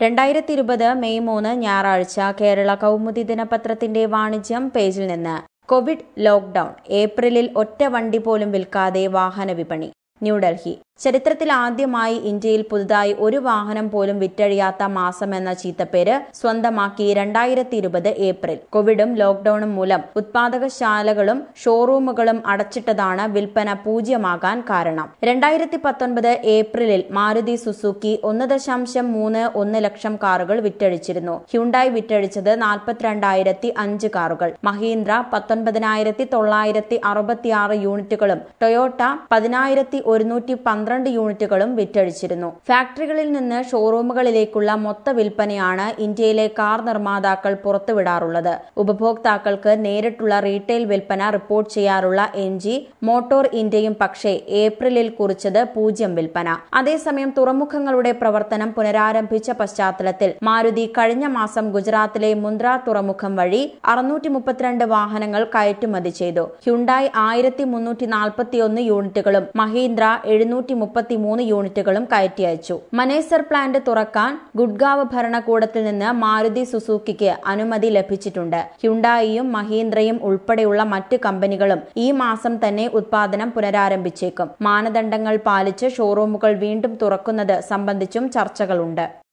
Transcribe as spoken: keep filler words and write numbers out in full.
രണ്ടായിരത്തി ഇരുപത് മെയ് മൂന്ന് ഞായറാഴ്ച കേരള കൗമുദി ദിനപത്രത്തിന്റെ വാണിജ്യം പേജിൽ നിന്ന് കോവിഡ് ലോക്ഡൌൺ ഏപ്രിലിൽ ഒറ്റ വണ്ടി പോലും വിൽക്കാതെ വാഹന വിപണി. ന്യൂഡൽഹി. ചരിത്രത്തിൽ ആദ്യമായി ഇന്ത്യയിൽ പുതുതായി ഒരു വാഹനം പോലും വിറ്റഴിയാത്ത മാസമെന്ന ചീത്തപ്പേര് സ്വന്തമാക്കി രണ്ടായിരത്തി ഇരുപത് ഏപ്രിൽ. കോവിഡും ലോക്ഡൌണും മൂലം ഉത്പാദകശാലകളും ഷോറൂമുകളും അടച്ചിട്ടതാണ് വിൽപ്പന പൂജ്യമാകാൻ കാരണം. രണ്ടായിരത്തി പത്തൊൻപത് ഏപ്രിലിൽ മാരുതി സുസുക്കി ഒന്ന് ദശാംശം മൂന്ന് ഒന്ന് ലക്ഷം കാറുകൾ വിറ്റഴിച്ചിരുന്നു. ഹ്യുണ്ടായി വിറ്റഴിച്ചത് നാൽപ്പത്തിരണ്ടായിരത്തി അഞ്ച് കാറുകൾ. മഹീന്ദ്ര പത്തൊൻപതിനായിരത്തി തൊള്ളായിരത്തി അറുപത്തിയാറ് യൂണിറ്റുകളും ടൊയോട്ട പതിനായിരത്തി ഒരുന്നൂറ്റി പന്ത്രണ്ട് യൂണിറ്റുകളും വിറ്റഴിച്ചിരുന്നു. ഫാക്ടറികളിൽ നിന്ന് ഷോറൂമുകളിലേക്കുള്ള മൊത്ത വിൽപ്പനയാണ് ഇന്ത്യയിലെ കാർ നിർമ്മാതാക്കൾ പുറത്തുവിടാറുള്ളത്. ഉപഭോക്താക്കൾക്ക് നേരിട്ടുള്ള റീറ്റെയിൽ വിൽപ്പന റിപ്പോർട്ട് ചെയ്യാറുള്ള എം ജി മോട്ടോർ ഇന്ത്യയും പക്ഷേ ഏപ്രിലിൽ കുറിച്ചത് പൂജ്യം വിൽപ്പന. അതേസമയം തുറമുഖങ്ങളുടെ പ്രവർത്തനം പുനരാരംഭിച്ച പശ്ചാത്തലത്തിൽ മാരുതി കഴിഞ്ഞ മാസം ഗുജറാത്തിലെ മുന്ദ്ര തുറമുഖം വഴി അറുന്നൂറ്റി മുപ്പത്തിരണ്ട് വാഹനങ്ങൾ കയറ്റുമതി ചെയ്തു. ഹ്യുണ്ടായി ആയിരത്തി മുന്നൂറ്റി നാൽപ്പത്തിയൊന്ന് യൂണിറ്റുകളും മഹീന്ദ്ര എഴുന്നൂറ്റി മുപ്പത്തിമൂന്ന് യൂണിറ്റുകളും കയറ്റി അയച്ചു. മനേസർ പ്ലാന്റ് തുറക്കാൻ ഗുഡ്ഗാവ് ഭരണകൂടത്തിൽ നിന്ന് മാരുതി സുസുക്കിക്ക് അനുമതി ലഭിച്ചിട്ടുണ്ട്. ഹ്യുണ്ടായിയും മഹീന്ദ്രയും ഉൾപ്പെടെയുള്ള മറ്റ് കമ്പനികളും ഈ മാസം തന്നെ ഉത്പാദനം പുനരാരംഭിച്ചേക്കും. മാനദണ്ഡങ്ങൾ പാലിച്ച് ഷോറൂമുകൾ വീണ്ടും തുറക്കുന്നത് സംബന്ധിച്ചും ചർച്ചകളുണ്ട്.